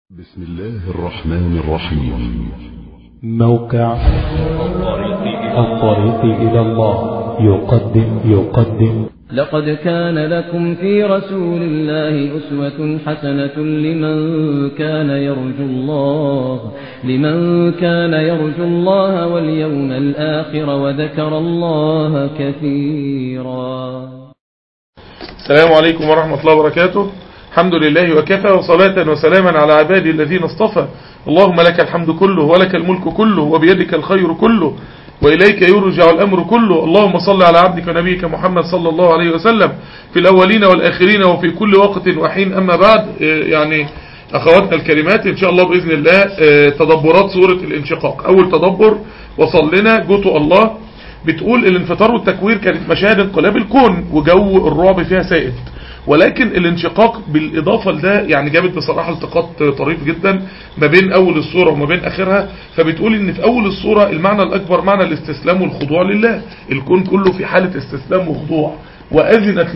بسم الله الرحمن الرحيم. موقع الطريق إلى الله يقدم لقد كان لكم في رسول الله أسوة حسنة لمن كان يرجو الله واليوم الآخر وذكر الله كثيرا. السلام عليكم ورحمة الله وبركاته. الحمد لله وكفى، وصلاة وسلاما على عبادي الذين اصطفى. اللهم لك الحمد كله ولك الملك كله وبيدك الخير كله وإليك يرجع الأمر كله. اللهم صل على عبدك ونبيك محمد صلى الله عليه وسلم في الأولين والآخرين وفي كل وقت وحين. أما بعد، يعني أخواتنا الكريمات، إن شاء الله بإذن الله تدبرات سورة الانشقاق. أول تدبر وصل لنا جوته الله بتقول الانفطار والتكوير كانت مشاهد انقلاب الكون وجو الرعب فيها سائد، ولكن الانشقاق بالإضافة لده يعني جابت بصراحة التقاط طريف جدا ما بين أول الصورة وما بين آخرها. فبتقول إن في أول الصورة المعنى الأكبر معنى الاستسلام والخضوع لله، الكون كله في حالة استسلام وخضوع، وأذنت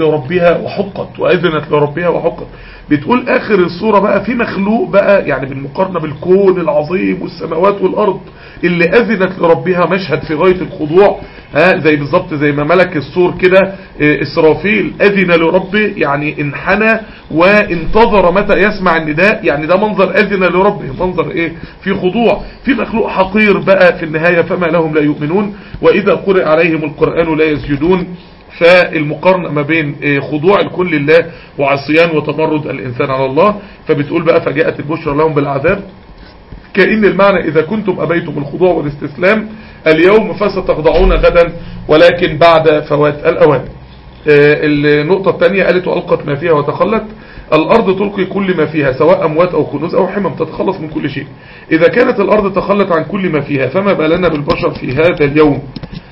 لربها وحقت. بتقول آخر الصورة بقى في مخلوق بقى، يعني بالمقارنة بالكون العظيم والسماوات والأرض اللي أذنت لربها، مشهد في غاية الخضوع، زي بالظبط زي ما ملك الصور كده إسرافيل أذن لربه، يعني انحنى وانتظر متى يسمع النداء. يعني ده منظر أذن لربه، منظر ايه؟ في خضوع. في مخلوق حقير بقى في النهاية، فما لهم لا يؤمنون وإذا قرئ عليهم القرآن لا يسجدون. فالمقارنة ما بين خضوع الكون لله وعصيان وتمرد الإنسان على الله. فبتقول بقى فجاءت البشرى لهم بالعذاب، كأن المعنى إذا كنتم أبيتم الخضوع والاستسلام اليوم فستخضعون غدا ولكن بعد فوات الأوان. النقطة الثانية قالت وألقت ما فيها وتخلت. الأرض تلقي كل ما فيها سواء أموات أو كنوز أو حمم، تتخلص من كل شيء. إذا كانت الأرض تخلت عن كل ما فيها فما بالنا بالبشر في هذا اليوم.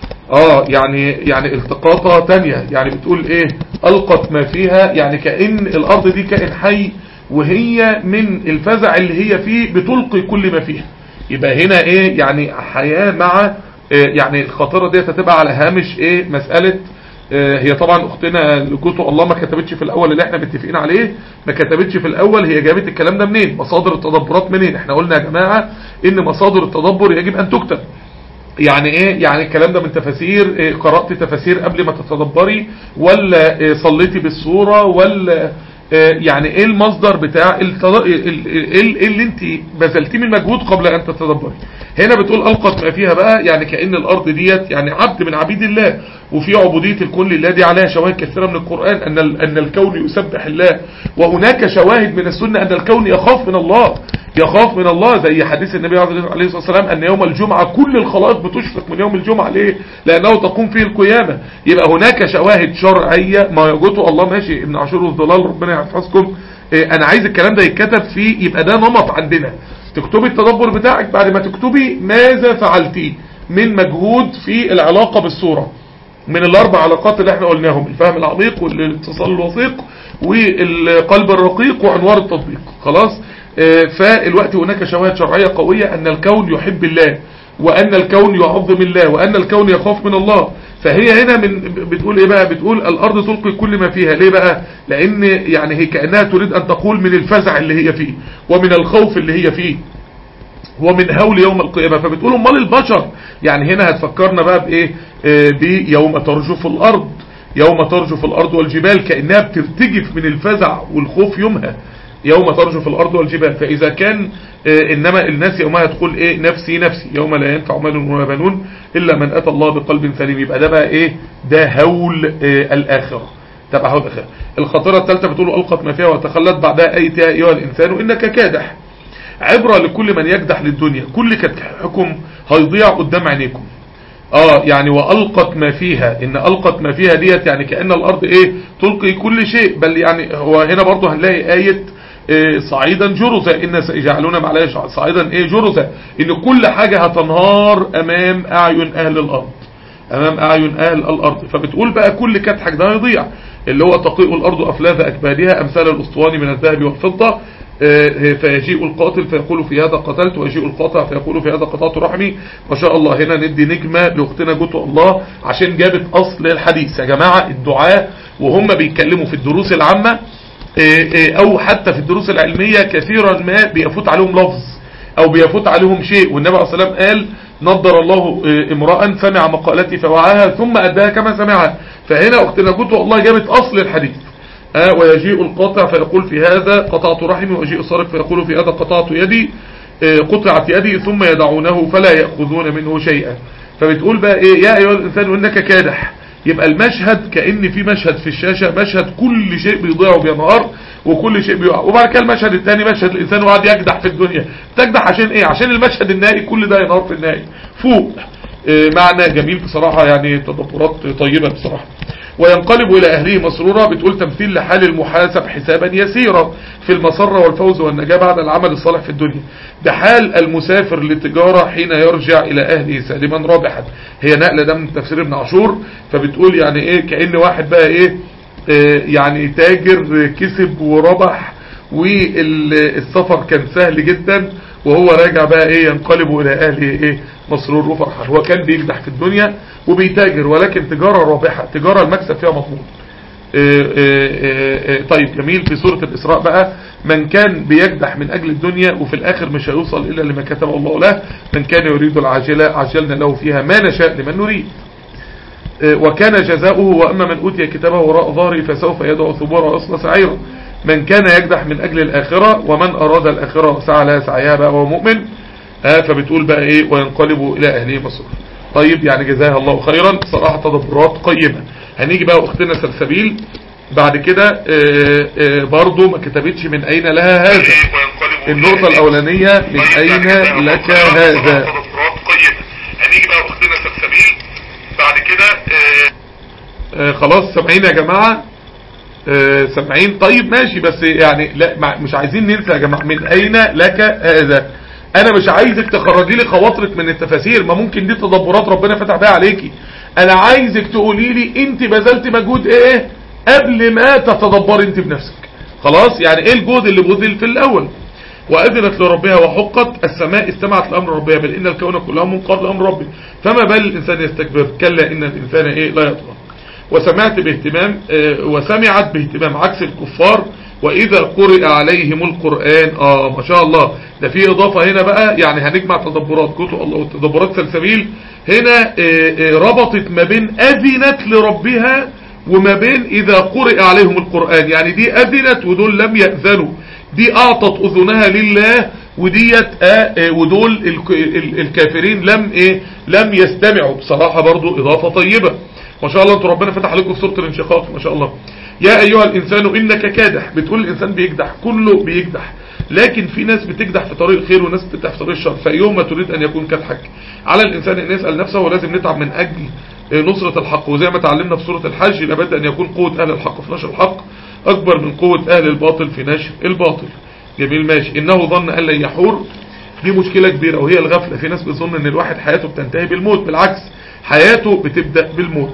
يعني التقاطة تانية، يعني بتقول ايه ألقت ما فيها، يعني كأن الأرض دي كائن حي وهي من الفزع اللي هي فيه بتلقي كل ما فيها. يبقى هنا ايه؟ يعني حياة مع يعني الخاطرة دي هتبقى على هامش ايه؟ مسألة هي طبعا اختنا لجوته الله ما كتبتش في الاول اللي احنا متفقين عليه، ما كتبتش في الاول هي جابت الكلام ده منين، مصادر التدبرات منين. احنا قلنا يا جماعة ان مصادر التدبر يجب ان تكتب. يعني ايه؟ يعني الكلام ده من تفاسير، قرأت تفاسير قبل ما تتدبري، ولا صليتي بالصورة، ولا يعني ايه المصدر بتاع اللي انت بذلتيه من مجهود قبل ان تتدبري. هنا بتقول ألقت ما فيها بقى، يعني كأن الأرض ديت يعني عبد من عبيد الله، وفي عبودية الكون لله دي عليها شواهد كثيرة من القرآن أن الكون يسبح الله، وهناك شواهد من السنة أن الكون يخاف من الله زي حديث النبي عليه الصلاة والسلام أن يوم الجمعة كل الخلائق بتشفق من يوم الجمعة. ليه؟ لأنه تقوم فيه القيامة. يبقى هناك شواهد شرعية ما يوجده الله. ماشي ابن عاشور الظلال ربنا يحفظكم. أنا عايز الكلام ده يتكتب فيه، يبقى ده نمط عندنا. تكتبي التدبر بتاعك، بعد ما تكتبي ماذا فعلتي من مجهود في العلاقة بالصورة من الأربع علاقات اللي احنا قلناهم: الفهم العميق والاتصال الوثيق والقلب الرقيق وأنوار التطبيق. خلاص. فالوقت هناك شواهد شرعية قوية أن الكون يحب الله، وأن الكون يعظم الله، وأن الكون يخاف من الله. فهي هنا بتقول ايه بقى؟ بتقول الأرض تلقي كل ما فيها. ليه بقى؟ لأن يعني هي كأنها تريد أن تقول من الفزع اللي هي فيه، ومن الخوف اللي هي فيه، ومن هول يوم القيامة. فبتقول امال البشر، يعني هنا هتفكرنا بقى بإيه؟ بيوم ترجف الأرض، يوم ترجف الأرض والجبال، كأنها بترتجف من الفزع والخوف يومها، يوم ترجف الأرض والجبال. فإذا كان إنما الناس يومها تقول إيه؟ نفسي نفسي، يوم لا ينفع مال ولا بنون إلا من أتى الله بقلب سليم. يبقى ده بقى إيه؟ ده هول الآخرة، تبع هول الآخرة. الخطيرة الثالثة بتقول ألقت ما فيها وتخلت، بعدها أيتها أيها الإنسان إنك كادح. عبرة لكل من يكدح للدنيا، كل كدحكم هيضيع قدام عينيكم. يعني وألقت ما فيها، إن ألقت ما فيها ديت يعني كأن الأرض إيه؟ تلقي كل شيء. بل يعني هو هنا برضه هنلاقي آية صعيدا جرزا، إن سيجعلون عليها صعيدا إيه؟ جرزا، إن كل حاجة هتنهار أمام أعين أهل الأرض. فبتقول بقى كل كدحك ده هيضيع، اللي هو تقيء الأرض أفلاذ أكبادها أمثال الأسطوان من الذهب والفضة. فيجيء القاتل فيقول في هذا قتلت، ويجيء القاطع فيقول في هذا قطعت رحمي. ما شاء الله. هنا ندي نجمة لأختنا جوته الله عشان جابت أصل الحديث. يا جماعة الدعاء وهم بيتكلموا في الدروس العامة او حتى في الدروس العلمية كثيرا ما بيفوت عليهم لفظ او بيفوت عليهم شيء، والنبي عليه الصلاة والسلام قال نضر الله امرأ سمع مقالتي فوعاها ثم أداها كما سمعها. فهنا اختنا جوته والله جابت اصل الحديث. ويجيء القاطع فيقول في هذا قطعت رحمي، ويجيء السارق فيقول في هذا قطعت يدي، قطعت يدي، ثم يدعونه فلا يأخذون منه شيئا. فبتقول بقى ايه؟ يا ايها الانسان وانك كادح. يبقى المشهد كأن في مشهد في الشاشة، مشهد كل شيء بيضيع وبينهار وكل شيء بيقع، وبعد كده المشهد الثاني مشهد الانسان وقاعد يجدح في الدنيا. تجدح عشان ايه؟ عشان المشهد النهائي كل ده ينهار في النهائي فوق. معنى جميل بصراحة، يعني تدبرات طيبة بصراحة. وينقلب إلى أهله مسرورا. بتقول تمثيل لحال المحاسب حسابا يسيرا في المسرة والفوز والنجاة بعد العمل الصالح في الدنيا، بحال المسافر للتجارة حين يرجع إلى أهله سالما رابحا. هي نقلة ده من تفسير ابن عاشور. فبتقول يعني إيه؟ كأن واحد بقى إيه يعني تاجر كسب وربح والسفر كان سهل جدا، وهو راجع بقى ايه ينقلب الى اهله ايه مسرور وفرحان. هو كان بيجدح في الدنيا وبيتاجر، ولكن تجارة رابحة، تجارة المكسب فيها مضمون. طيب جميل. في سورة الإسراء بقى من كان بيجدح من اجل الدنيا وفي الاخر مش هيوصل الا لما كتب الله له، من كان يريد العاجلة عجلنا له فيها ما نشاء لمن نريد وكان جزاؤه واما من اوتي كتابه وراء ظهره فسوف يدعو ثبورا ويصلى سعيرا. من كان يجدح من اجل الاخرة ومن اراد الاخرة وسعى لها سعيها بقى وهو مؤمن. فبتقول بقى ايه وينقلبوا الى اهله مسرور. طيب يعني جزاها الله خيرا، صراحة تدبرات قيمة. هنيجي بقى اختنا سلسبيل بعد كده برضو ما كتبتش من اين لها هذا. النقطة الاولانية من اين لك هذا. هنيجي بقى اختنا سلسبيل بعد كده خلاص سامعين يا جماعة؟ سامعين؟ طيب ماشي، بس يعني لا مش عايزين ننسى يا جماعة من اين لك هذا. انا مش عايزك تخرجي لي خواطرك من التفاسير، ما ممكن دي تدبرات ربنا فتح بيها عليكي. انا عايزك تقولي لي انت بذلت مجهود ايه قبل ما تتدبري انت بنفسك. خلاص يعني ايه الجهد اللي بذل في الاول؟ واذنت لربها وحقت، السماء استمعت لامر ربها، بل ان الكون كله منقاد لامر ربه، فما بال الانسان يستكبر، كلا ان الانسان ايه لا يطغى. وسمعت باهتمام وسمعت باهتمام عكس الكفار واذا قرئ عليهم القرآن. ما شاء الله، ده في اضافة هنا بقى، يعني هنجمع تدبرات كتب الله وتدبرات سلسبيل هنا ربطت ما بين اذنت لربها وما بين اذا قرئ عليهم القرآن. يعني دي اذنت ودول لم يأذنوا، دي اعطت اذنها لله وديت ودول الكافرين لم يستمعوا. بصراحة برضو اضافة طيبة ما شاء الله. انتوا ربنا فتح عليكم في سورة الانشقاق ما شاء الله. يا ايها الانسان انك كادح. بتقول الانسان بيجدح، كله بيجدح، لكن في ناس بتجدح في طريق الخير وناس بتجدح في طريق الشر. فايهما تريد ان يكون كدحك؟ على الانسان ان يسأل نفسه، ولازم نتعب من اجل نصرة الحق. وزي ما تعلمنا في سورة الحج لابد ان يكون قوة اهل الحق في نشر الحق اكبر من قوة اهل الباطل في نشر الباطل. جميل ماشي. انه ظن ان لن يحور، دي مشكلة كبيرة وهي الغفلة. في ناس بتظن ان الواحد حياته بتنتهي بالموت، بالعكس حياته بتبدأ بالموت.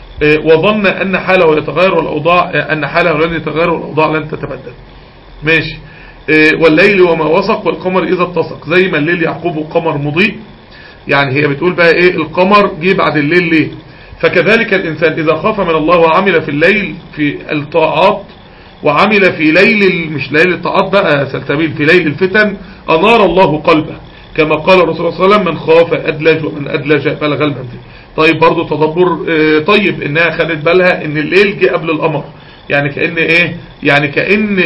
وظن ان حاله يتغير والاوضاع ان حاله لن يتغير والاوضاع لن تتبدل. ماشي. والليل وما وسق والقمر اذا اتسق، زي ما الليل يعقوبه قمر مضيء. يعني هي بتقول بقى ايه القمر جه بعد الليل ليه؟ فكذلك الانسان اذا خاف من الله وعمل في الليل في الطاعات وعمل في ليل مش ليل الطاعات بقى سلسبيل، في ليل الفتن انار الله قلبه، كما قال الرسول صلى الله عليه وسلم من خاف ادلج ومن ادلج بلغ المنزل. طيب برضو تدبر طيب انها خدت بالها ان الليل جه قبل القمر. يعني كأن ايه؟ يعني كأن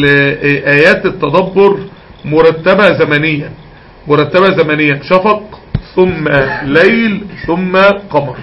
ايات التدبر مرتبة زمنيا، مرتبة زمنيا، شفق ثم ليل ثم قمر.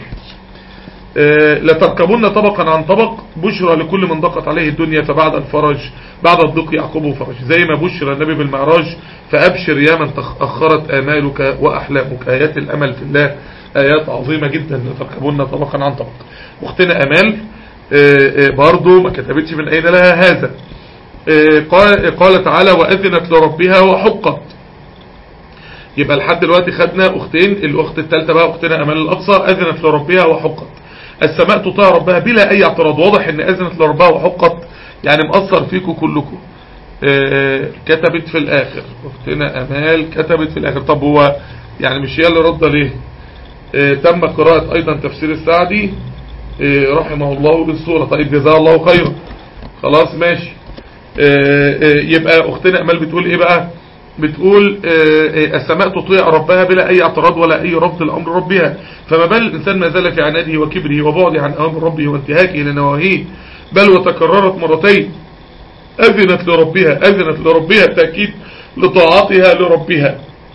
لتركبن طبقا عن طبق، بشرى لكل من ضاقت عليه الدنيا فبعد الفرج بعد الضيق يعقبه فرج. زي ما بشر النبي بالمعراج فأبشر يا من تأخرت آمالك وأحلامك. آيات الأمل في الله آيات عظيمة جدا. لتركبن طبقا عن طبق. واختنا أمال برضو ما كتبتش من أين لها هذا. قال تعالى وأذنت لربها وحقت. يبقى لحد دلوقتي خدنا أختين، الأخت الثالثة بقى أختنا أمال الأقصى أذنت لربها وحقت. السماء تطيع ربها بلا أي اعتراض. واضح ان أذنت لربها وحقت يعني مأثر فيكم كلكم. كتبت في الآخر أختنا أمال كتبت في الآخر. طب هو يعني مش هي اللي رد ليه؟ تم قراءة أيضا تفسير السعدي رحمه الله للسورة. طيب جزاه الله خيرا. خلاص ماشي. يبقى اختنا امال بتقول ايه بقى؟ بتقول السماء تطيع ربها بلا اي اعتراض ولا اي رفض لامر ربها، فما بال الانسان ما زال في عناده وكبره وبعده عن اوامر ربه وانتهاكه لنواهيه، بل وتكررت مرتين اذنت لربها تأكيد لطاعتها لربها.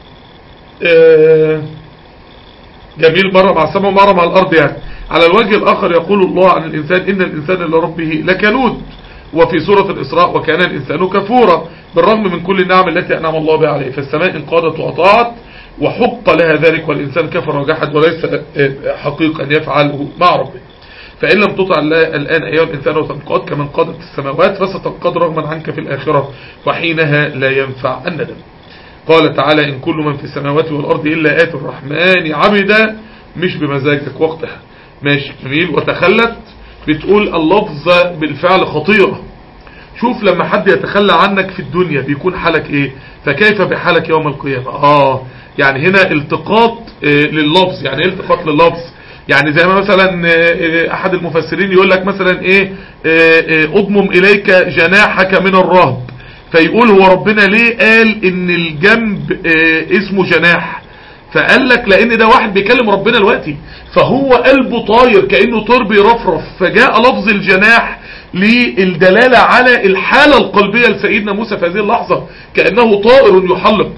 جميل، مرة مع السماء ومرة مع الارض. يعني على الوجه الاخر يقول الله عن الانسان ان الانسان لربه لكنود، وفي سورة الإسراء وكان الإنسان كفورا، بالرغم من كل النعم التي أنعم الله بها عليه. فالسماء انقادت وأطاعت وحق لها ذلك، والإنسان كفر وجحد وليس حقيقا يفعله مع ربه. فإن لم تطع الله الآن أيها الإنسان وتنقاد كما انقادت السماوات، فستنقاد رغما عنك في الآخرة، وحينها لا ينفع الندم. قال تعالى إن كل من في السماوات والأرض إلا آتي الرحمن عبدا، مش بمزاجك وقتها. ماشي جميل. وتخلت بتقول اللفظ بالفعل خطيرة. شوف لما حد يتخلى عنك في الدنيا بيكون حالك ايه، فكيف بحالك يوم القيامة. يعني هنا التقاط لللفظ. يعني ايه التقاط لللفظ؟ يعني زي ما مثلا احد المفسرين يقول لك مثلا ايه اضمم اليك جناحك من الرهب، فيقول هو ربنا ليه قال ان الجنب اسمه جناح؟ فقال لك لان ده واحد بيكلم ربنا دلوقتي، فهو قلبه طاير كأنه طير بيرفرف، فجاء لفظ الجناح للدلالة على الحالة القلبية لسيدنا موسى في هذه اللحظة، كأنه طائر يحلق.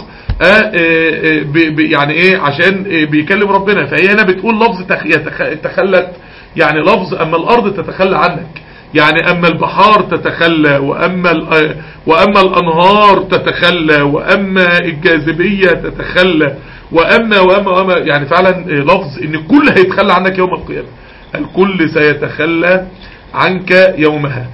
يعني ايه؟ عشان بيكلم ربنا. فهي هنا بتقول لفظ تخلت، يعني لفظ اما الارض تتخلى عنك، يعني اما البحار تتخلى، واما الانهار تتخلى، واما الجاذبية تتخلى، وأما يعني فعلا لفظ ان الكل هيتخلى عنك يوم القيامة، الكل سيتخلى عنك يومها.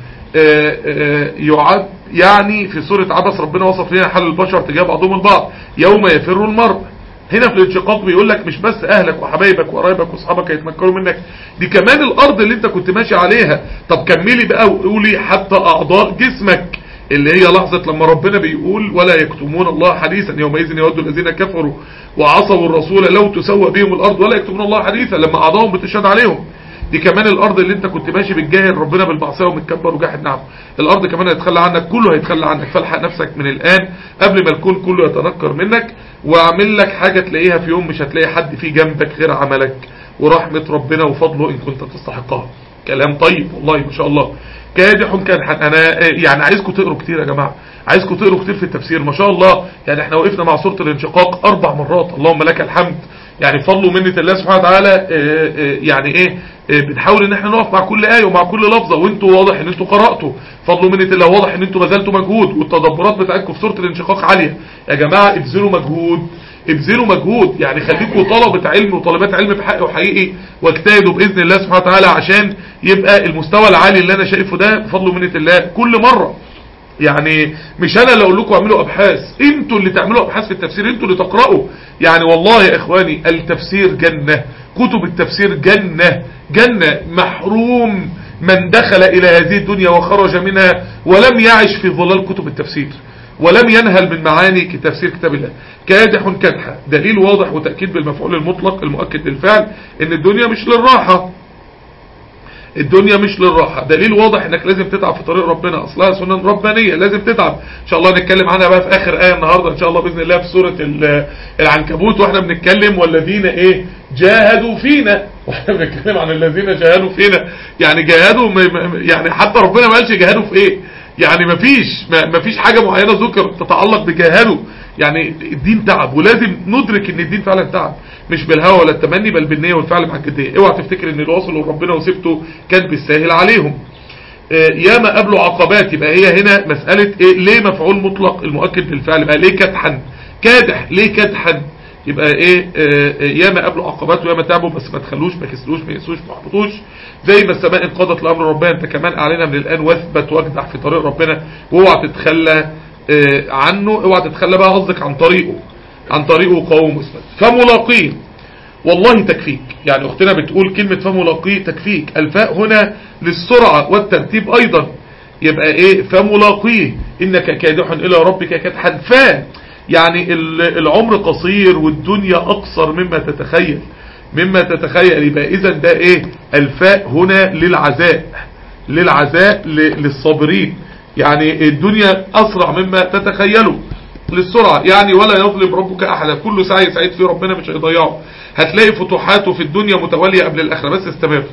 يعد يعني في سورة عبس ربنا وصف لنا حال البشر تجاه بعضهم البعض يوم يفر المرء. هنا في الانشقاق بيقول لك مش بس اهلك وحبايبك وقرايبك واصحابك هيتمكنوا منك، دي كمان الارض اللي انت كنت ماشي عليها. طب كملي بقى وقولي حتى اعضاء جسمك، اللي هي لحظة لما ربنا بيقول ولا يكتمون الله حديثا يومئذ يود الذين كفروا وعصوا الرسول لو تسوى بهم الارض ولا يكتمون الله حديثا، لما اعضائهم بتشهد عليهم. دي كمان الارض اللي انت كنت ماشي بتجاهل ربنا بالمعصيه ومتكبر وجاحد نعمه، الارض كمان هيتخلى عنك، كله هيتخلى عنك. فالحق نفسك من الان قبل ما الكون كله يتنكر منك، واعمل لك حاجه تلاقيها في يوم مش هتلاقي حد في جنبك غير عملك ورحمه ربنا وفضله ان كنت تستحقها. كلام طيب والله ما شاء الله. كادح كادحا. انا يعني عايزكم تقروا كتير يا جماعه، عايزكم تقروا كتير في التفسير ما شاء الله. يعني احنا وقفنا مع سوره الانشقاق 4 مرات، اللهم لك الحمد. يعني فضل ومنة الله سبحانه وتعالى. يعني ايه، بنحاول ان احنا نقف مع كل آية ومع كل لفظة، وانتوا واضح ان انتوا قرأتوا. فضل ومنة الله، واضح ان انتوا بذلتوا مجهود، والتدبرات بتاعتكم في سورة الانشقاق عالية. يا جماعة ابذلوا مجهود، ابذلوا مجهود. يعني خليكوا طلبة علم وطالبات علم بحق وحقيقي، واجتهدوا بإذن الله سبحانه وتعالى عشان يبقى المستوى العالي اللي انا شايفه ده بفضل ومنة الله كل مرة. يعني مش انا اللي اقول لكم اعملوا ابحاث، انتوا اللي تعملوا ابحاث في التفسير، انتوا اللي تقرأوا. يعني والله يا اخواني التفسير جنة، كتب التفسير جنة، جنة. محروم من دخل الى هذه الدنيا وخرج منها ولم يعش في ظلال كتب التفسير، ولم ينهل من معاني تفسير كتاب الله. كادح كدحا، دليل واضح وتأكيد بالمفعول المطلق المؤكد للفعل ان الدنيا مش للراحة، الدنيا مش للراحة. دليل واضح انك لازم تتعب في طريق ربنا، اصلها سنن ربانية لازم تتعب. ان شاء الله نتكلم عنها بقى في اخر آية النهاردة ان شاء الله بإذن الله في سورة العنكبوت، واحنا بنتكلم والذين ايه جاهدوا فينا، واحنا بنتكلم عن الذين جاهدوا فينا. يعني جاهدوا يعني حتى ربنا ما قالش جاهدوا في ايه، يعني مفيش حاجة معينة ذكر تتعلق بجاهدوا. يعني الدين تعب، ولازم ندرك ان الدين فعلا تعب، مش بالهوى ولا التمني بل بالنية والفعل مع الجدية. اوعى تفتكر ان اللي وصلوا لربنا وسبته كان بالساهل عليهم. ياما قابلوا عقبات. يبقى هي هنا مسألة ايه، ليه مفعول مطلق المؤكد للفعل، يبقى ليه كدحا كادح، ليه كدحا، يبقى ايه ياما قابلوا عقبات وياما تعبوا، بس ما تخلوش ما كسلوش ما يسوش ما يحبطوش. زي ما السماء انقضت لامر ربنا، انت كمان اعلنها من الان واثبت واجدح في طريق ربنا، واوعى تتخلى عنه. اوعى تتخلى بقى قصدك عن طريقه قوم مسلم. فملاقيه والله تكفيك. يعني اختنا بتقول كلمة فملاقيه تكفيك، الفاء هنا للسرعة والترتيب ايضا. يبقى ايه فملاقيه انك كادح الى ربك كدحا. يعني العمر قصير والدنيا اقصر مما تتخيل. يبقى اذا ده ايه، الفاء هنا للعزاء للصابرين. يعني الدنيا اسرع مما تتخيلوا للسرعة يعني. ولا يظلم ربك احدا، كل سعي سعيد في ربنا مش هيضيعه. هتلاقي فتوحاته في الدنيا متوالية قبل الاخرة، بس استمر.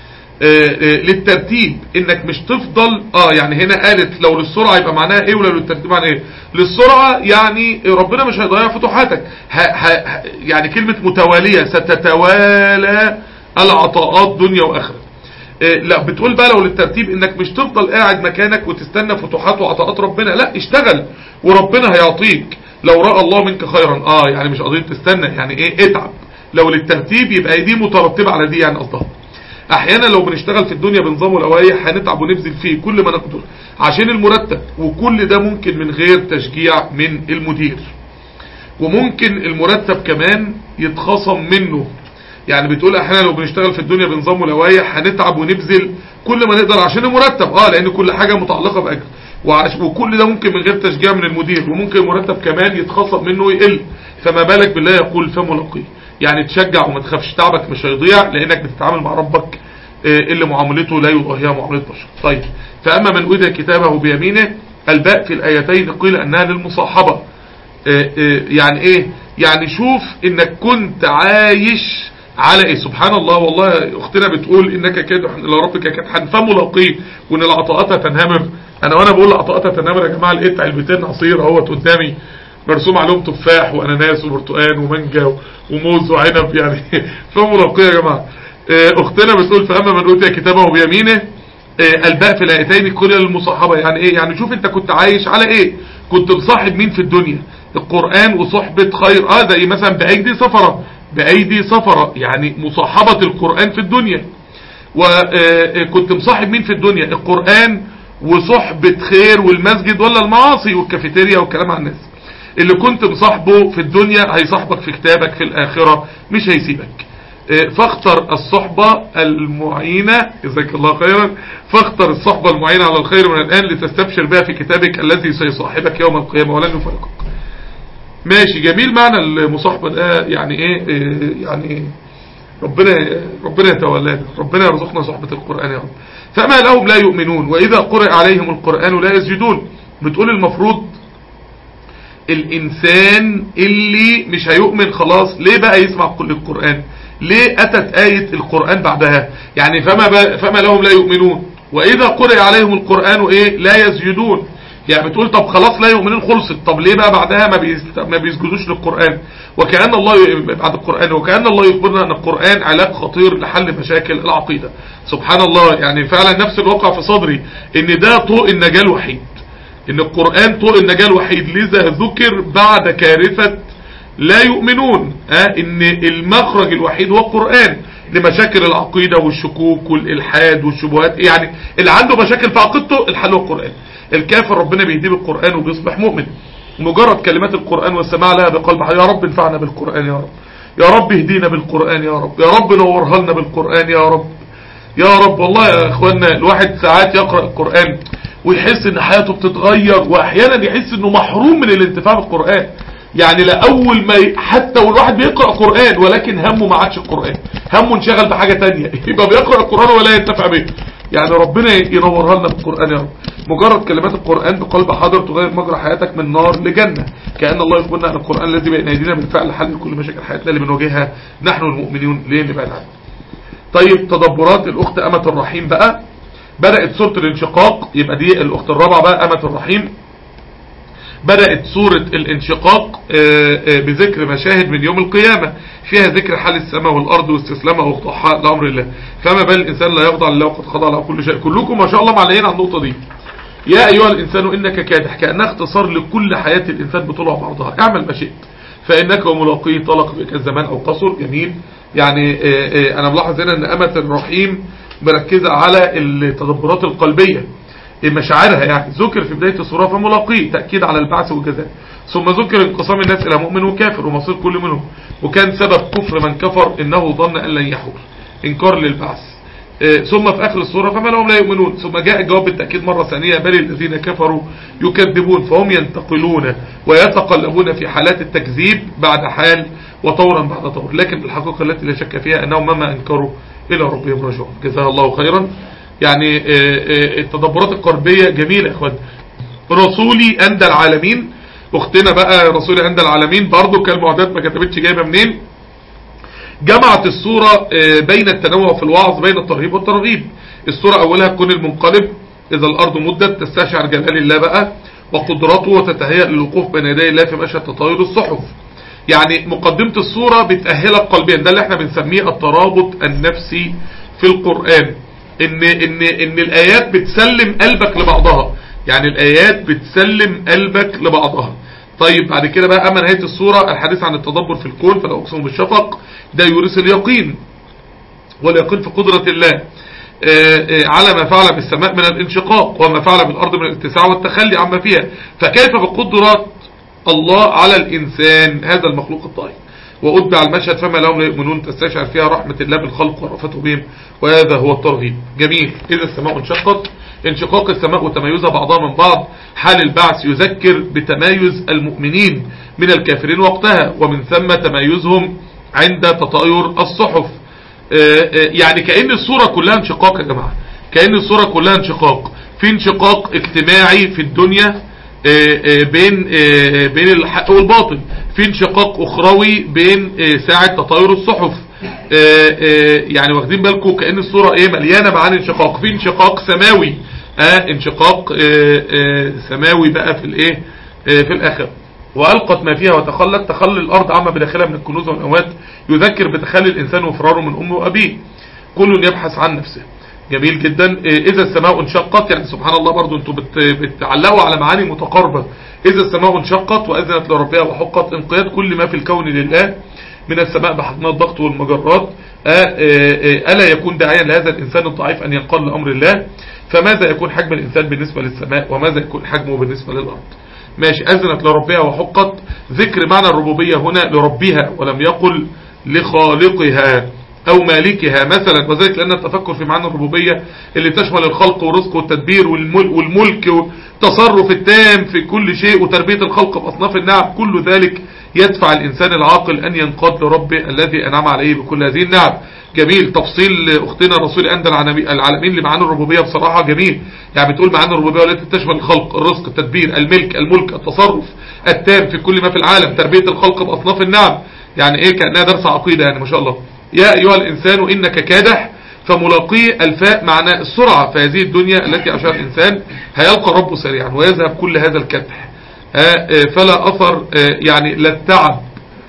للترتيب انك مش تفضل يعني هنا قالت لو للسرعة يبقى معناها ايه، ولا للترتيب معناها ايه؟ للسرعة يعني ربنا مش هيضيع فتوحاتك، يعني كلمة متوالية، ستتوالى العطاءات دنيا واخرة. لا بتقول بقى لو للترتيب انك مش تفضل قاعد مكانك وتستنى فتوحات وعطاءات ربنا، لا اشتغل وربنا هيعطيك لو رأى الله منك خيرا. يعني مش قضية تستنى، يعني ايه اتعب. لو للترتيب يبقى دي مترتبة على دي، يعني قصدها احيانا لو بنشتغل في الدنيا بنظام ولوائح هنتعب ونبذل فيه كل ما نقدر عشان المرتب، وكل ده ممكن من غير تشجيع من المدير، وممكن المرتب كمان يتخصم منه. يعني بتقول احيانا لو بنشتغل في الدنيا بنظام ولوائح هنتعب ونبذل كل ما نقدر عشان المرتب، لان كل حاجة متعلقة باجر، وكل ده ممكن من غير تشجيع من المدير، وممكن المرتب كمان يتخصم منه ويقل. فما بالك بالله يقول فملاقيه، يعني تشجع وما تخافش، تعبك مش هيضيع لانك بتتعامل مع ربك اللي معاملته لا يضاهيها معاملة بشر. طيب، فاما من اوتي كتابه بيمينه، الباء في الايتين قيل انها للمصاحبة. يعني ايه؟ يعني شوف انك كنت عايش على ايه. سبحان الله، والله اختنا بتقول انك كادح الى ربك كدحا فملاقيه، وان العطاءات تنهمر. وانا بقول العطاءات تنهمر يا جماعه، لقيت علبتين عصير اهوت قدامي مرسوم عليهم تفاح واناناس وبرتقال ومانجا وموز وعنب، يعني فملاقيه يا جماعه. اختنا بتقول فاما من اوتي كتابه بيمينه، الباء في الايتين كل المصاحبه. يعني ايه؟ يعني شوف انت كنت عايش على ايه، كنت مصاحب مين في الدنيا؟ القرآن وصحبة خير. زي مثلا بأيدي سفرة، بأيدي سفرة يعني مصاحبة القرآن في الدنيا. وكنت مصاحب مين في الدنيا؟ القرآن وصحبة خير والمسجد، ولا المعاصي والكافيتيريا والكلام عن الناس. اللي كنت مصاحبه في الدنيا هيصاحبك في كتابك في الآخرة، مش هيسيبك. فاختر الصحبة المعينة، جزاك الله خيرا، فاختر الصحبة المعينة على الخير من الآن لتستبشر بها في كتابك الذي سيصاحبك يوم القيامة ولن يفارقك. ماشي، جميل معنى المصاحبة ده. يعني ايه؟ يعني ربنا يتولانا، ربنا يرزقنا صحبة القرآن يا رب. فما لهم لا يؤمنون وإذا قرئ عليهم القرآن لا يسجدون. بتقول المفروض الإنسان اللي مش هيؤمن خلاص ليه بقى يسمع كل القرآن؟ ليه أتت آية القرآن بعدها؟ يعني فما لهم لا يؤمنون وإذا قرئ عليهم القرآن لا يسجدون. يعني بتقول طب خلاص لا يؤمنون خلصت، طب ليه بقى بعدها ما بيسجدوش للقرآن؟ وكأن الله بعد القرآن، وكأن الله يخبرنا أن القرآن علاج خطير لحل مشاكل العقيدة. سبحان الله، يعني فعلا نفس الواقع في صدري ان ده طوق النجاة الوحيد، ان القرآن طوق النجاة الوحيد. لذا ذكر بعد كارثة لا يؤمنون ان المخرج الوحيد هو القرآن لمشاكل العقيدة والشكوك والإلحاد والشبهات. يعني اللي عنده مشاكل في عقيدته الحل هو القرآن. الكافر ربنا بيهديه بالقرآن وبيصبح مؤمن، مجرد كلمات القرآن والسماع لها بقلب يا رب انفعنا بالقرآن، يا رب يا رب اهدينا بالقرآن، يا رب يا رب نورها لنا بالقرآن، يا رب يا رب. والله يا اخوانا الواحد ساعات يقرأ القرآن ويحس ان حياته بتتغير، واحيانا يحس انه محروم من الانتفاع بالقرآن. يعني لأول ما حتى والواحد بيقرأ قرآن ولكن همه ما عادش القرآن، همه انشغل بحاجة تانية، يبقى بيقرأ القرآن ولا ينتفع به. يعني ربنا ينورها لنا بالقرآن يا رب. مجرد كلمات القرآن بقلب حاضر تغير مجرى حياتك من نار لجنة. كأن الله يخبرنا عن القرآن الذي بين ايدينا بالفعل حل كل مشاكل حياتنا اللي بنواجهها نحن المؤمنين. ليه نبعد عنه؟ طيب، تدبرات الأخت أمة الرحيم بقى. بدأت سورة الانشقاق، يبقى دي الأخت الرابعة بقى أمة الرحيم. بدأت سورة الانشقاق بذكر مشاهد من يوم القيامة، فيها ذكر حال السماء والأرض واستسلامها واخضاعها لأمر الله. فما بال الإنسان لا يخضع لله وقد خضع له كل شيء. كلكم ما شاء الله معلقين على النقطة دي. يا أيها الإنسان إنك كادح، كأنها اختصار لكل حياة الإنسان بطلع بعضها. اعمل ما شئت فإنك وملاقيه، طلق بك الزمان أو قصر. جميل. يعني أنا ملاحظ هنا أن أمة الرحيم مركزة على التدبرات القلبية، مشاعرها. يعني ذكر في بداية السورة فملاقيه، تأكيد على البعث والجزاء. ثم ذكر انقسام الناس إلى مؤمن وكافر ومصير كل منهم، وكان سبب كفر من كفر إنه ظن أن لن يحور، إنكار للبعث. ثم في آخر السورة فما لهم لا يؤمنون. ثم جاء الجواب بالتأكيد مرة ثانية، بل الذين كفروا يكذبون فهم ينتقلون ويتقلبون في حالات التكذيب بعد حال وطورا بعد طور، لكن الحقيقة التي لا شك فيها أنهم مما أنكروا إلى ربهم رجعون. جزاه الله خيرا. يعني التدبرات القلبية جميلة يا اخوان. رسولي أندى العالمين. اختنا بقى رسولي أندى العالمين برضو كالمعدات ما كتبتش جايبة منين. جمعت الصورة بين التنوع في الوعظ بين الترهيب والترغيب. الصورة أولها كون المنقلب إذا الأرض مدت، تستشعر جلال الله بقى وقدرته وتتهيأ للوقوف بين يدي الله في مشهد تطاير الصحف. يعني مقدمة الصورة بتأهلك قلبيا، ده اللي احنا بنسميه الترابط النفسي في القرآن. إن الآيات بتسلم قلبك لبعضها، يعني الآيات بتسلم قلبك لبعضها. طيب بعد كده بقى أما نهاية الصورة الحديث عن التدبر في الكون، فلا أقسم بالشفق، ده يورث اليقين واليقين في قدرة الله على ما فعل بالسماء من الانشقاق وما فعل بالأرض من الاتساع والتخلي عما فيها، فكيف بقدرات الله على الإنسان هذا المخلوق الضعيف. وأتبع المشهد فما لهم لا يؤمنون، تستشعر فيها رحمة الله بالخلق ورأفته بهم، وهذا هو الترغيب. جميل. إذا السماء انشقت، انشقاق السماء وتميزها بعضها من بعض حال البعث يذكر بتمايز المؤمنين من الكافرين وقتها، ومن ثم تمايزهم عند تطاير الصحف. يعني كأن الصورة كلها انشقاق يا جماعة، كأن الصورة كلها انشقاق. في انشقاق اجتماعي في الدنيا بين الحق والباطل، في انشقاق اخروي بين ساعة تطاير الصحف. يعني واخدين بالكم كأن الصورة مليانة معاني انشقاق. في انشقاق سماوي، انشقاق سماوي بقى في في الآخرة. وألقت ما فيها وتخلت، تخلي الأرض عما بداخلها من الكنوز والأموات، يذكر بتخلي الإنسان وفراره من أمه وأبيه، كل يبحث عن نفسه. جميل جدا. إذا السماء انشقت، يعني سبحان الله برضو انتوا بتعلقوا على معاني متقاربة. إذا السماء انشقت وأذنت لربها وحقت، انقياد كل ما في الكون لله من السماء بحجمها الضغط والمجرات. ألا يكون داعيا لهذا الإنسان الضعيف أن ينقاد لأمر الله؟ فماذا يكون حجم الإنسان بالنسبة للسماء، وماذا يكون حجمه بالنسبة للأرض؟ ماشي. أذنت لربها وحقت، ذكر معنى الربوبية هنا لربها ولم يقل لخالقها أو مالكها مثلا، وذلك لأن التفكر في معنى الربوبية اللي تشمل الخلق والرزق والتدبير والملك والتصرف التام في كل شيء وتربية الخلق بأصناف النعم، كل ذلك يدفع الإنسان العاقل أن ينقاد لربه الذي أنعم عليه بكل هذه النعم. جميل. تفصيل أختنا رسول أندى العالمين لمعاني الربوبية بصراحة جميل. يعني بتقول معاني الربوبية التي تشمل الخلق، الرزق، التدبير، الملك، التصرف التام في كل ما في العالم، تربية الخلق بأصناف النعم. يعني كأنها درس عقيدة يعني ما شاء الله. يا أيها الإنسان إنك كادح، فملاقيه الفاء معنى السرعة، فهذه الدنيا التي أشار الإنسان هيلقى ربه سريعا ويذهب كل هذا الكدح. فلا أثر يعني لا التعب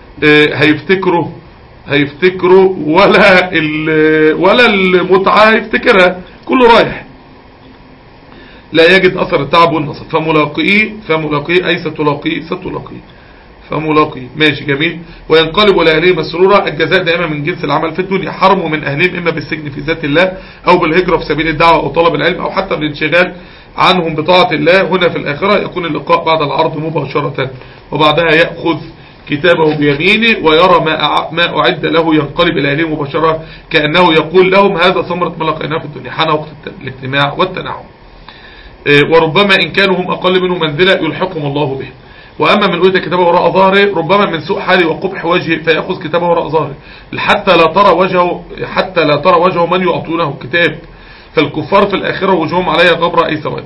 هيفتكره ولا المتعة هيفتكرها، كله رايح، لا يجد أثر التعب والنصر. فملاقيه أي ستلاقيه فملاقيه. ماشي جميل. وينقلب لأهله مسرورا، الجزاء دائما من جنس العمل في الدنيا. حرموا من أهلهم إما بالسجن في ذات الله أو بالهجرة في سبيل الدعوة أو طلب العلم أو حتى بالانشغال عنهم بطاعة الله. هنا في الآخرة يكون اللقاء بعد العرض مباشرة، وبعدها يأخذ كتابه بيمينه ويرى ما أعد له، ينقلب إلى أهله مباشرة كأنه يقول لهم هذا ثمرة ما لقيناه في الدنيا، حان وقت الاجتماع والتنعم. وربما إن كانوا هم أقل منه منزلة يلحقهم الله به. وأما من أوتي كتابه وراء ظهره، ربما من سوء حاله وقبح وجهه فيأخذ كتابه وراء ظهره حتى لا ترى وجهه من يعطونه الكتاب. فالكفار في الآخرة وجههم عليها غبرة أي سواد.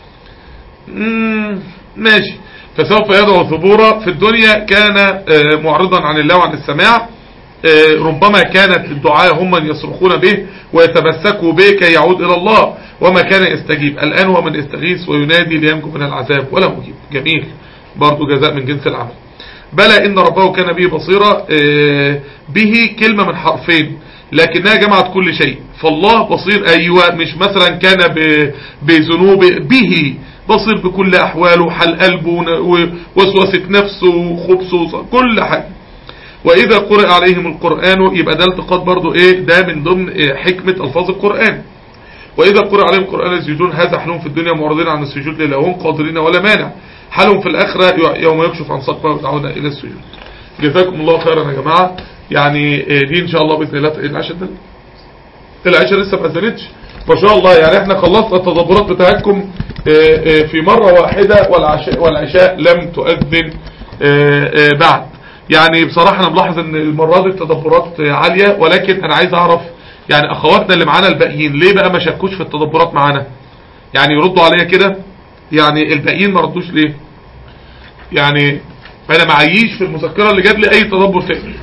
ماشي. فسوف يدعو ثبورا. في الدنيا كان معرضا عن الله وعن السماع، ربما كانت الدعاء هم من يصرخون به ويتمسكوا به كي يعود إلى الله، وما كان يستجيب. الآن هو من يستغيث وينادي لينجو من العذاب ولا مجيب. جميل. برضو جزاء من جنس العمل. بلى إن ربه كان به بصيرا، به كلمة من حرفين لكنها جمعت كل شيء. فالله بصير، أيوة، مش مثلا كان بذنوبه، به بصير بكل أحواله، حال قلبه ووسوسة نفسه وخبثه كل حاجة. وإذا قرأ عليهم القرآن، يبقى ده التقاط برضو ده من ضمن حكمة ألفاظ القرآن. وإذا قرأ عليهم القرآن يسجدون، هذا حالهم في الدنيا معرضين عن السجود لله وهم قادرين ولا مانع. حالهم في الآخرة يوم يكشف عن ساق ويدعون إلى السجود. جزاكم الله خيرا يا جماعة. يعني دي إن شاء الله بإذن الله. العشاء لسه ما أذنتش ما شاء الله. يعني احنا خلصنا التدبرات بتاعتكم في مرة واحدة، والعشاء لم تؤذن بعد. يعني بصراحة أنا ملاحظ أن المرة دي التدبرات عالية، ولكن أنا عايز أعرف يعني أخواتنا اللي معانا الباقيين ليه بقى ما شكوش في التدبرات معانا؟ يعني يردوا عليا كده يعني الباقيين ما ردوش ليه؟ يعني انا معيش في المذكرة اللي جات لي اي تدبر تاني.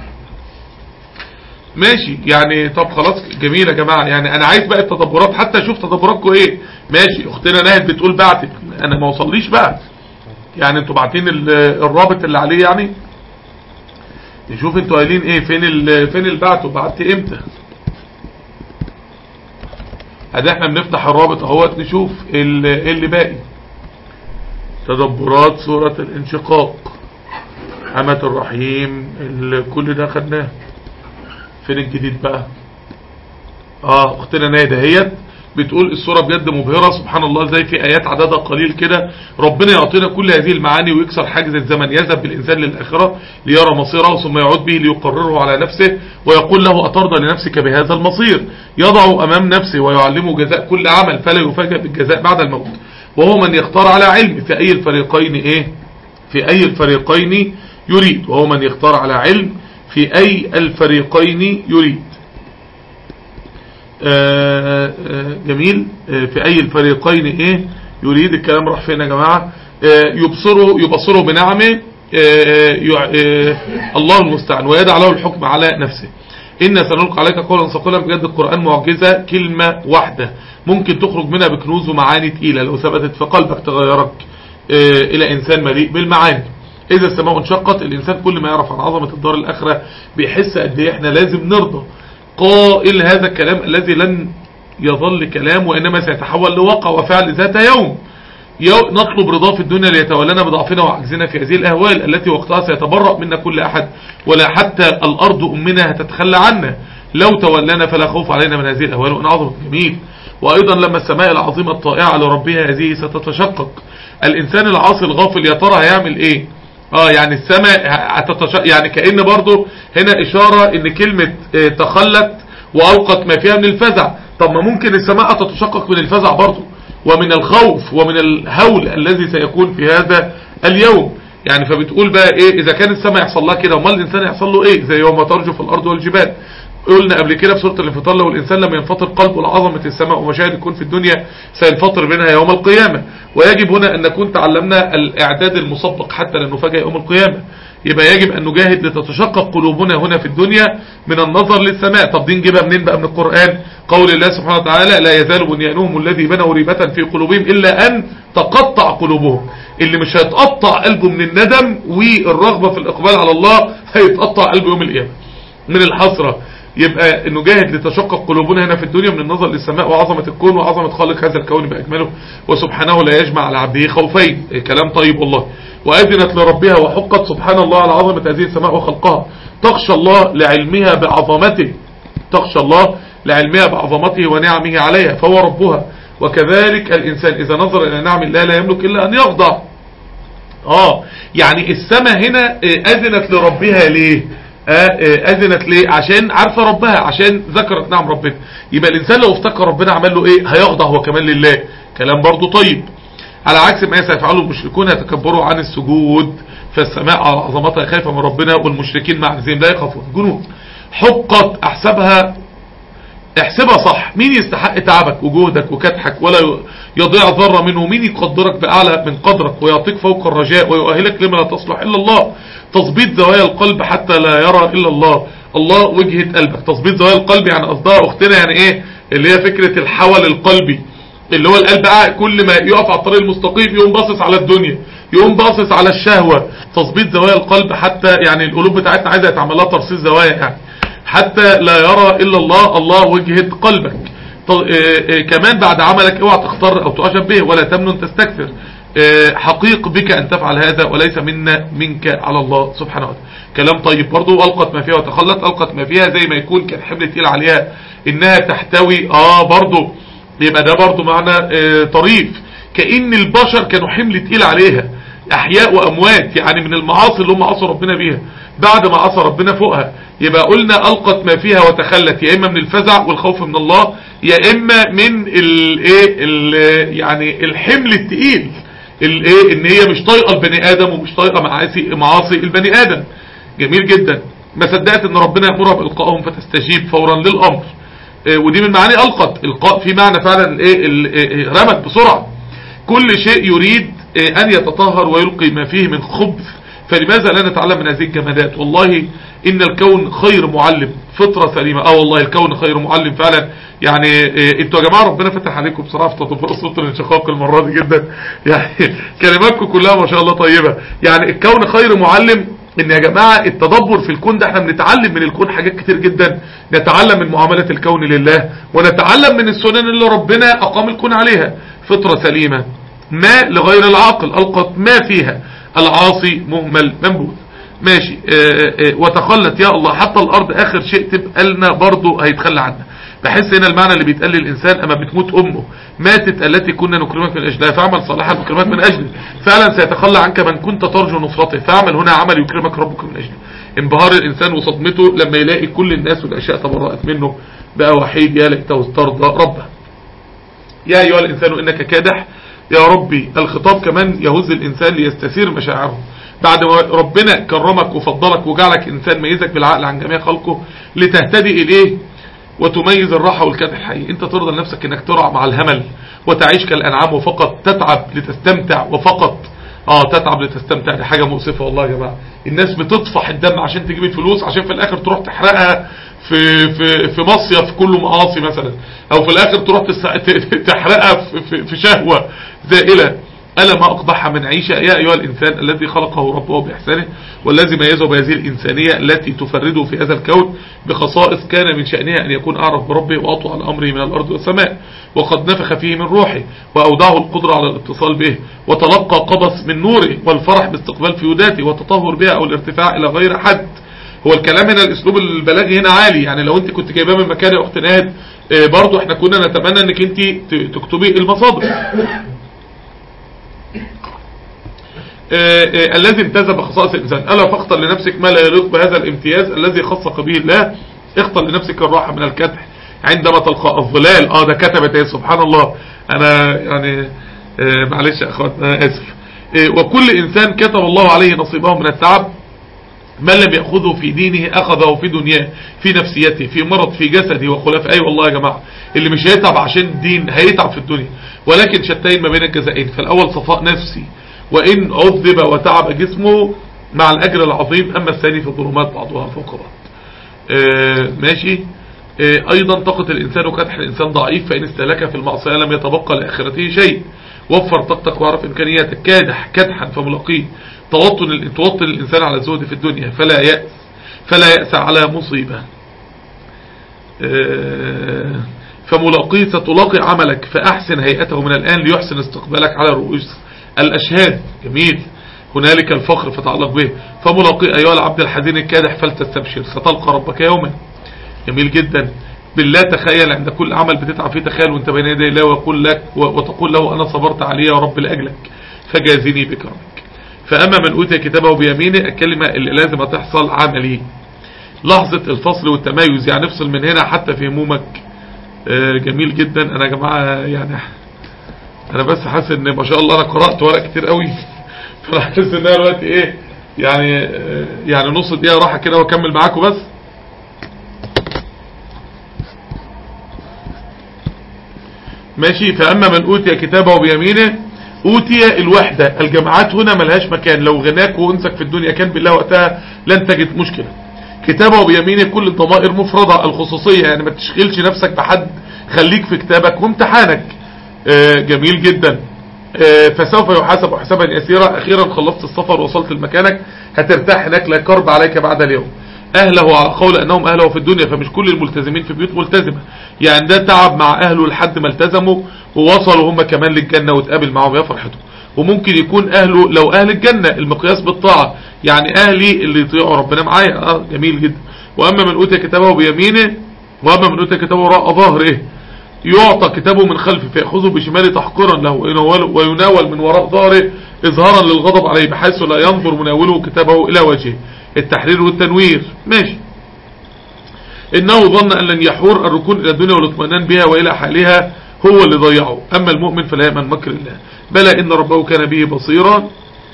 ماشي يعني طب خلاص جميل يا جماعة، يعني انا عايز بقى التدبرات حتى اشوف تدبراتكم ايه. ماشي اختنا ناهد بتقول بعتت، انا ما وصليش بقى، يعني انتوا باعتين الرابط اللي عليه، يعني نشوف انتوا قايلين ايه. فين البعت وبعت امتى. ادي احنا بنفتح الرابط اهوت نشوف اللي باقي. تدبرات سورة الانشقاق، أمة الرحيم، كل ده خدناه. فين الجديد بقى؟ اختنا نايدة هي بتقول الصورة بجد مبهرة، سبحان الله ازاي في ايات عددها قليل كده ربنا يعطينا كل هذه المعاني ويكسر حاجز الزمن، يذهب بالانسان للاخرة ليرى مصيره ثم يعود به ليقرره على نفسه ويقول له اترضى لنفسك بهذا المصير، يضع امام نفسه ويعلمه جزاء كل عمل فلا يفاجأ بالجزاء بعد الموت، وهو من يختار على علم في اي الفريقين في اي الفريقين يريد، وهو من يختار على علم في اي الفريقين يريد. جميل. في اي الفريقين يريد. الكلام راح فين يا جماعة؟ يبصره بنعمه الله المستعان ويدع له الحكم على نفسه. إن سنلقي عليك قولا ثقيلا، بجد القرآن معجزة، كلمة واحدة ممكن تخرج منها بكنوز ومعاني تقيلة لو ثبتت في قلبك تغيرك إلى إنسان مليء بالمعاني. إذا السماء انشقت، الإنسان كل ما يعرف عن عظمة الدار الآخرة بيحس قد إيه إحنا لازم نرضى. قائل هذا الكلام الذي لن يظل كلام وإنما سيتحول لواقع وفعل ذات يوم. نطلب رضاه في الدنيا ليتولنا بضعفنا وعجزنا في هذه الأهوال التي وقتها سيتبرأ منا كل أحد، ولا حتى الأرض أمنا هتتخلى عنا لو تولنا، فلا خوف علينا من هذه الأهوال وإن عظمت. جميل. وأيضا لما السماء العظيمة الطائعة لربها هذه ستتشقق، الإنسان العاصي الغافل يا ترى هيعمل إيه؟ يعني السماء يعني كأن برضو هنا إشارة إن كلمة تخلت وألقت ما فيها من الفزع. طب ما ممكن السماء تتشقق من الفزع برضو ومن الخوف ومن الهول الذي سيكون في هذا اليوم. يعني فبتقول بقى إذا كان السماء يحصل لها كده وما الإنسان يحصل له زي يوم ترجف الأرض والجبال. قلنا قبل كده في سورة الانفطار لو الإنسان لم ينفطر قلبه لعظمة السماء ومشاهد يكون في الدنيا سينفطر منها يوم القيامة. ويجب هنا أن نكون تعلمنا الإعداد المسبق حتى لا نفاجأ يوم القيامة. يبقى يجب أن نجاهد لتتشقق قلوبنا هنا في الدنيا من النظر للسماء. طب دي نجيبها منين بقى؟ من القرآن. قول الله سبحانه وتعالى لا يزال بنيانهم الذي بنوا ريبة في قلوبهم إلا أن تقطع قلوبهم. اللي مش هيتقطع قلبه من الندم والرغبة في الإقبال على الله هيتقطع قلبه يوم القيامة من الحسرة. يبقى نجاهد لتشقق قلوبنا هنا في الدنيا من النظر للسماء وعظمة الكون وعظمة خالق هذا الكون بأكمله، وسبحانه لا يجمع على عبده خوفين. كلام طيب والله. وأذنت لربها وحقت، سبحان الله على عظمة هذه السماء وخلقها. تخشى الله لعلمها بعظمته، تخشى الله لعلمها بعظمته ونعمه عليها فهو ربها. وكذلك الإنسان إذا نظر إلى نعم الله لا يملك إلا أن يخضع. يعني السماء هنا أذنت لربها ليه؟ أذنت ليه؟ عشان عارفة ربها، عشان ذكرت نعم ربنا. يبقى الإنسان لو افتكر ربنا عمل له هيخضع هو كمان لله. كلام برضو طيب. على عكس ما سيفعله المشركون يتكبروا عن السجود، فالسماء على عظمتها خايفة من ربنا والمشركين مع عزيهم لا يخافون. جنود حقت، احسبها صح. مين يستحق تعبك وجهدك وكدحك ولا يضيع ذرة منه؟ مين يقدرك بأعلى من قدرك ويعطيك فوق الرجاء ويؤهلك لما لا تصلح إلا الله؟ تظبيط زوايا القلب حتى لا يرى إلا الله. الله وجهة قلبك. تظبيط زوايا القلب يعني قصدها أختنا يعني اللي هي فكرة الحول القلبي، اللي هو القلب كل ما يقف على الطريق المستقيم يقوم باصص على الدنيا، يقوم باصص على الشهوة. تظبيط زوايا القلب حتى يعني القلوب بتاعتنا عايزة يتعمل لها ترصيص زوايا، يعني حتى لا يرى إلا الله. الله وجهة قلبك. كمان بعد عملك اوعى تختار او تعجب به ولا تمنن تستكثر. حقيق بك ان تفعل هذا وليس منك على الله سبحانه وتعالى. كلام طيب برضو. ألقت ما فيها وتخلت. ألقت ما فيها زي ما يكون كان حمل تقيل عليها انها تحتوي برضو. يبقى ده برضو معنى طريف، كأن البشر كانوا حمل تقيل عليها، احياء واموات، يعني من المعاصي اللي هم عصوا ربنا بيها بعد ما عصى ربنا فوقها. يبقى قلنا ألقت ما فيها وتخلت، يا اما من الفزع والخوف من الله، يا اما من يعني الحمل التقيل، ان هي مش طايقه البني ادم ومش طايقه معاصي البني ادم. جميل جدا. ما صدقت ان ربنا يأمرها بإلقائهم فتستجيب فورا للامر. ودي من معاني ألقت. إلقاء في معنى فعلا رمت بسرعة. كل شيء يريد أن يتطهر ويلقي ما فيه من خبث، فلماذا لا نتعلم من هذه الجمادات؟ والله إن الكون خير معلم، فطرة سليمة. والله الكون خير معلم فعلا. يعني انتوا يا جماعة ربنا فتح عليكم بصراحة في تطبيق صوت الانشقاق المرة دي جدا، يعني كلماتكم كلها ما شاء الله طيبة. يعني الكون خير معلم، ان يا جماعة التدبر في الكون ده احنا بنتعلم من الكون حاجات كتير جدا، نتعلم من معاملة الكون لله، ونتعلم من السنن اللي ربنا اقام الكون عليها. فطرة سليمة ما لغير العاقل ألقت ما فيها، العاصي مهمل منبوذ. ماشي. وتخلت يا الله حتى الارض اخر شيء تبقى لنا برضه هيتخلى عنها. بحس هنا المعنى اللي بيتقال للإنسان أما بتموت أمه ماتت التي كنا نكرمك من أجلها فاعمل صالحا نكرمك من أجله، فعلا سيتخلى عنك من كنت ترجو نصرته فاعمل هنا عمل يكرمك ربك من أجله. انبهار الإنسان وصدمته لما يلاقي كل الناس والأشياء تبرأت منه بقى وحيد، يا ليته استرضى ربه. يا أيها الإنسان إنك كادح يا ربي. الخطاب كمان يهز الإنسان ليستثير مشاعره بعد ما ربنا كرمك وفضلك وجعلك إنسان ميزك بالعقل عن جميع خلقه لتهتدي إليه وتميز الراحة والكدح الحقيقي. انت ترضى لنفسك انك ترعى مع الهمل وتعيش كالانعام وفقط تتعب لتستمتع وفقط تتعب لتستمتع. دي حاجة مؤسفة والله يا جماعة. الناس بتطفح الدم عشان تجيب الفلوس عشان في الاخر تروح تحرقها في مصيف كله معاصي مثلا، او في الاخر تروح تحرقها في شهوة زائلة. ألا ما أقبح من عيشة يا أيها الإنسان الذي خلقه ربه بإحسانه والذي ميزه بهذه الإنسانية التي تفرده في هذا الكون بخصائص كان من شأنها أن يكون أعرف بربه وأطوع على أمره من الأرض والسماء، وقد نفخ فيه من روحه وأودعه القدرة على الاتصال به وتلقى قبس من نوره والفرح باستقبال فيوداته والتطهر بها أو الارتفاع إلى غير حد. هو الكلام هنا الأسلوب البلاغي هنا عالي، يعني لو أنت كنت جايباه من مكان يا أخت نهاد برضو احنا كنا نتمنى أنك أنت تكتبي المصادر. الذي امتاز بخصائص الإنسان ألا فاختر لنفسك ما لا يليق بهذا الامتياز الذي خصك به الله. اختر لنفسك الراحة من الكدح عندما تلقى الظلال. ده كتبت سبحان الله. أنا يعني معلش يا أخوات أنا آسف. وكل إنسان كتب الله عليه نصيبه من التعب، من لم يأخذه في دينه أخذه في دنياه في نفسيته في مرض في جسده وخلاف. والله يا جماعة اللي مش هيتعب عشان الدين هيتعب في الدنيا، ولكن شتين ما بين الجزائين. فالأول صفاء نفسي وإن عذب وتعب جسمه مع الأجر العظيم، أما الثاني في الظلمات بعضها فوق بعض. ماشي. أيضا طاقة الإنسان وكدح الإنسان ضعيف، فإن استهلك في المعصية لم يتبقى لآخرته شيء. وفر طاقتك واعرف إمكانياتك. كادح كدحا فملاقيه. توطن الإنسان على الزهد في الدنيا فلا يأس على مصيبة. فملاقيه ستلاقي عملك فأحسن هيئته من الآن ليحسن استقبالك على رؤوس الأشهاد. جميل. هنالك الفخر فتعلق به. فملاقي أيها العبد الحزين الكادح فلتستبشر ستلقى ربك يوما. جميل جدا. بالله تخيل عند كل عمل بتتعب فيه، تخيل وانت بين يدي الله وتقول له أنا صبرت عليه يا رب لأجلك فجازني بكرمك. فأما من أوتي كتابه بيمينه الكلمة اللي لازم تحصل عملي. لحظة الفصل والتميز، يعني افصل من هنا حتى في همومك. جميل جدا. أنا يا جماعة يعني أنا بس حاسس إن ما شاء الله أنا قرأت ورق كتير قوي، فأنا حاسس إن أنا دلوقتي يعني نص دقيقة راحة كده وأكمل معاكم بس. ماشي. فأما من أوتي كتابه بيمينه أوتي الوحدة. الجماعات هنا ملهاش مكان، لو غناك وأنسك في الدنيا كان بالله وقتها لن تجد مشكلة. كتابه بيمينه كل الضمائر مفردة. الخصوصية يعني ما تشغلش نفسك بحد، خليك في كتابك وامتحانك. جميل جدا. فسوف يحاسب حسابا يسيرا. أخيرا خلصت السفر وصلت لمكانك هترتاح هناك، لا كرب عليك بعد اليوم. أهله على قول أنهم أهله في الدنيا، فمش كل الملتزمين في بيوت ملتزمة، يعني ده تعب مع أهله لحد ما التزموا ووصلوا هم كمان للجنة وتقابل معهم يا فرحته. وممكن يكون أهله لو أهل الجنة المقياس بالطاعة، يعني أهلي اللي يطيعوا ربنا معايا. جميل جدا. وأما من أوتي كتابه بيمينه وأما من أوتي كتابه وراء ظهره يعطى كتابه من خلفه فيأخذه بشماله تحقيرا له ويناول من وراء ظهره إظهارا للغضب عليه بحيث لا ينظر مناوله كتابه إلى وجهه. التحرير والتنوير. ماشي. إنه ظن أن لن يحور الركون إلى الدنيا والاطمئنان بها وإلى حالها هو اللي ضيعه. أما المؤمن فلا يأمن مكر الله بلى إن ربه كان به بصيرا.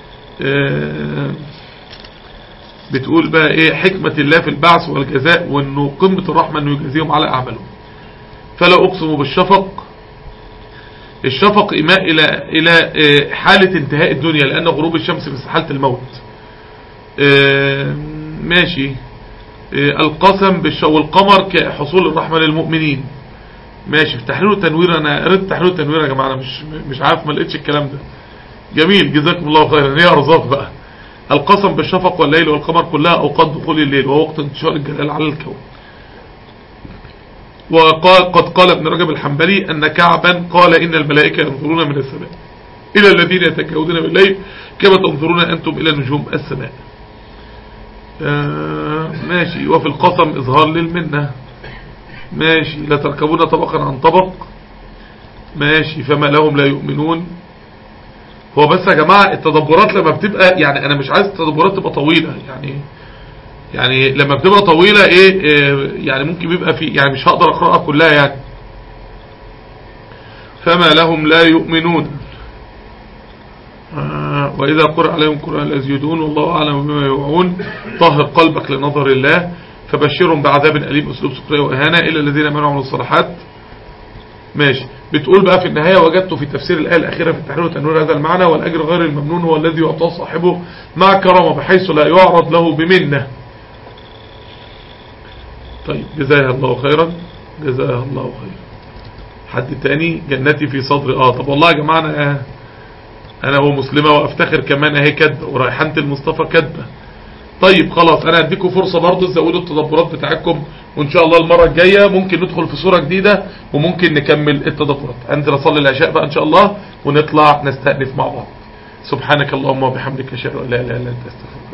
بتقول بقى حكمة الله في البعث والجزاء، وأنه قمة الرحمة أنه يجزيهم على أعمالهم. فلا أقسم بالشفق الشفق إيماء إلى حالة انتهاء الدنيا، لأن غروب الشمس في حالة الموت. ماشي. القسم والقمر كحصول الرحمة للمؤمنين. ماشي. في تحرير وتنوير، أنا قريت تحرير وتنوير يا جماعة، أنا مش عارف ما لقيتش الكلام ده. جميل، جزاكم الله خيرا. هي أرزاق بقى. القسم بالشفق والليل والقمر كلها أوقات دخول الليل، وهو وقت انتشار الجلال على الكون. وقد قال ابن رجب الحنبلي أن كعبا قال إن الملائكة ينظرون من السماء إلى الذين يتجاوزون بالليل كما تنظرون أنتم إلى نجوم السماء. ماشي. وفي القسم إظهار للمنة. ماشي. لا تركبون طبقا عن طبق. ماشي. فما لهم لا يؤمنون. هو بس يا جماعة التدبرات لما بتبقى، يعني أنا مش عايز التدبرات تبقى طويلة، يعني لما بتبقى طويلة يعني ممكن بيبقى في، يعني مش هقدر أقرأها كلها يعني. فما لهم لا يؤمنون. وإذا قرأ عليهم قرآن لا يزيدون والله أعلم بما يوعون. طهر قلبك لنظر الله فبشرهم بعذاب أليم. أسلوب سخرية وإهانة إلا الذين منعوا من الصالحات. ماشي. بتقول بقى في النهاية وجدت في تفسير الآية الأخيرة في التحرير وتنوير هذا المعنى: والأجر غير الممنون هو الذي يعطى صاحبه مع كرامة بحيث لا يعرض له بمنة. طيب، جزاها الله خيرا. جزاها الله خيرا. حد تاني؟ جنتي في صدري. طب والله يا جماعة أنا هو مسلمة وأفتخر كمان أهي كدبة، وريحانة المصطفى كدبة. طيب خلاص، أنا هديكم فرصة برضه تزودوا التدبرات بتاعتكم، وإن شاء الله المرة الجاية ممكن ندخل في صورة جديدة وممكن نكمل التدبرات. أنزل أصلي العشاء بقى إن شاء الله ونطلع نستأنف مع بعض. سبحانك اللهم وبحمدك أشهد أن لا إله إلا أنت أستغفرك.